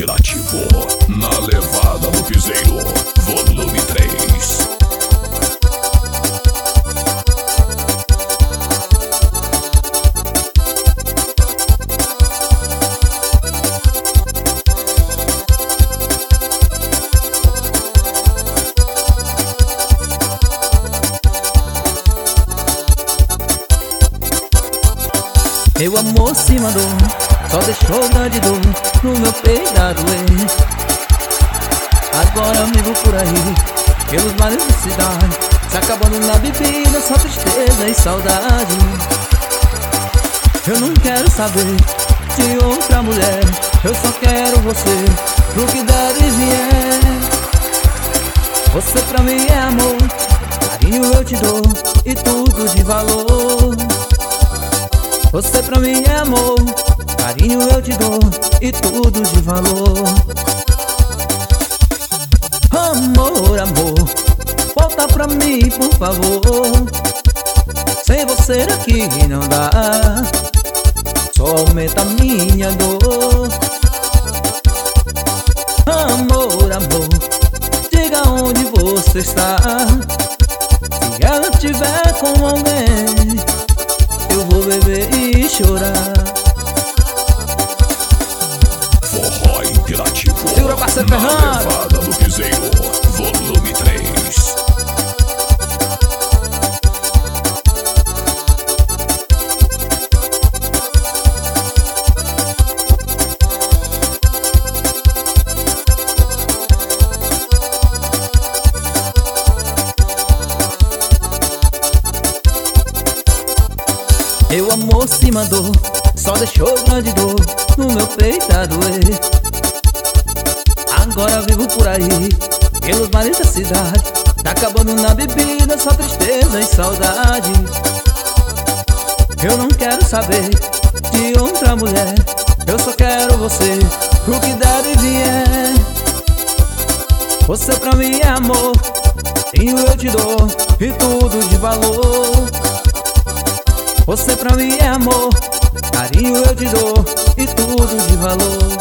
interativo, na levada do piseiro, volume 3. Meu amor se mandou, só deixou grande dor no meu peito a doer. Agora vivo por aí, pelos mares da cidade, se acabando na bebida, só tristeza e saudade. Eu não quero saber de outra mulher, eu só quero você, pro que der e vier. Você pra mim é amor, carinho eu te dou e tudo de valor. Você pra mim é amor, carinho eu te dou e tudo de valor. Amor, amor, volta pra mim por favor. Sem você aqui não dá, só aumenta a minha dor. Amor, amor, diga onde você está. Se ela estiver com alguém, eu vou beber e chorar. Forró interativo, Segura, parceiro na Fernando. levada do piseiro, volume 3. Meu amor se mandou, só deixou grande dor no meu peito a doer. Agora vivo por aí, pelos mares da cidade, tá acabando na bebida, só tristeza e saudade. Eu não quero saber de outra mulher, eu só quero você, pro que der e vier. Você pra mim é amor, carinho eu te dou e tudo de valor. Você pra mim é amor, carinho eu te dou e tudo de valor.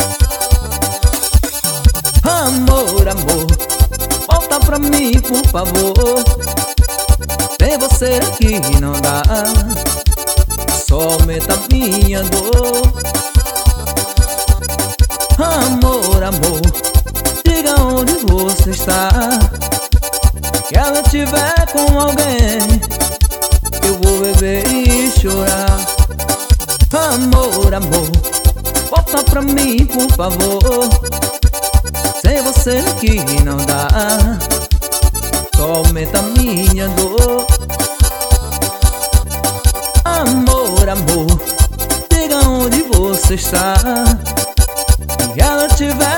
Amor, amor, volta pra mim por favor. Sem você aqui não dá, só aumenta a minha dor. Amor, amor, diga onde você está. Se ela estiver com alguém, eu vou beber e chorar. Amor, amor, volta pra mim por favor. Sem você aqui não dá, só aumenta a minha dor. Amor, amor, diga onde você está. Se ela tiver